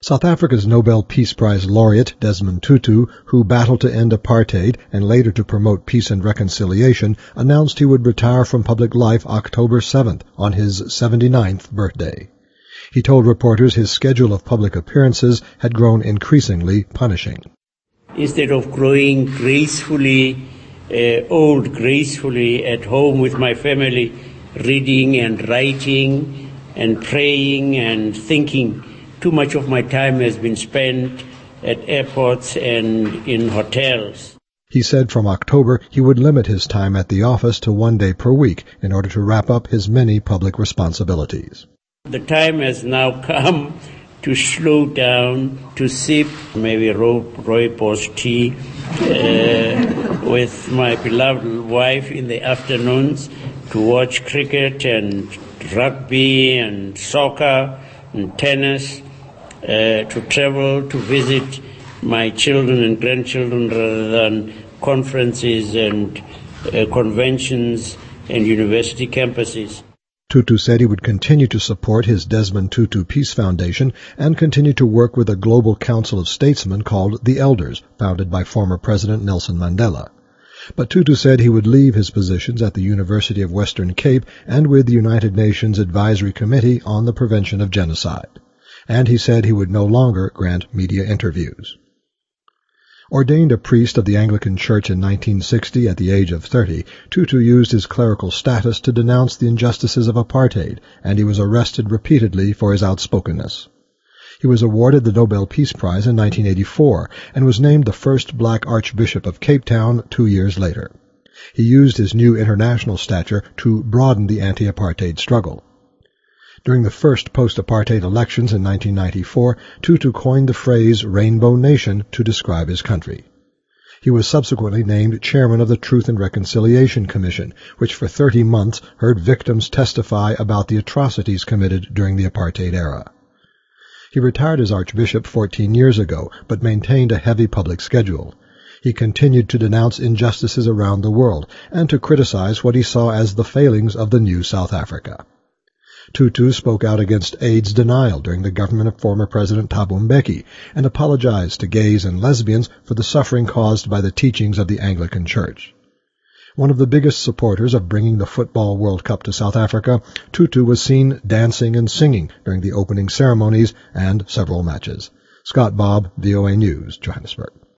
South Africa's Nobel Peace Prize laureate Desmond Tutu, who battled to end apartheid and later to promote peace and reconciliation, announced he would retire from public life October 7th on his 79th birthday. He told reporters his schedule of public appearances had grown increasingly punishing. Instead of growing old gracefully at home with my family, reading and writing and praying and thinking, too much of my time has been spent at airports and in hotels. He said from October he would limit his time at the office to 1 day per week in order to wrap up his many public responsibilities. The time has now come to slow down, to sip maybe rooibos tea with my beloved wife in the afternoons, to watch cricket and rugby and soccer and tennis, to travel, to visit my children and grandchildren rather than conferences and conventions and university campuses. Tutu said he would continue to support his Desmond Tutu Peace Foundation and continue to work with a global council of statesmen called the Elders, founded by former President Nelson Mandela. But Tutu said he would leave his positions at the University of Western Cape and with the United Nations Advisory Committee on the Prevention of Genocide. And he said he would no longer grant media interviews. Ordained a priest of the Anglican Church in 1960 at the age of 30, Tutu used his clerical status to denounce the injustices of apartheid, and he was arrested repeatedly for his outspokenness. He was awarded the Nobel Peace Prize in 1984 and was named the first black Archbishop of Cape Town 2 years later. He used his new international stature to broaden the anti-apartheid struggle. During the first post-apartheid elections in 1994, Tutu coined the phrase Rainbow Nation to describe his country. He was subsequently named chairman of the Truth and Reconciliation Commission, which for 30 months heard victims testify about the atrocities committed during the apartheid era. He retired as Archbishop 14 years ago, but maintained a heavy public schedule. He continued to denounce injustices around the world and to criticize what he saw as the failings of the new South Africa. Tutu spoke out against AIDS denial during the government of former President Thabo Mbeki and apologized to gays and lesbians for the suffering caused by the teachings of the Anglican Church. One of the biggest supporters of bringing the Football World Cup to South Africa, Tutu was seen dancing and singing during the opening ceremonies and several matches. Scott Bobb, VOA News, Johannesburg.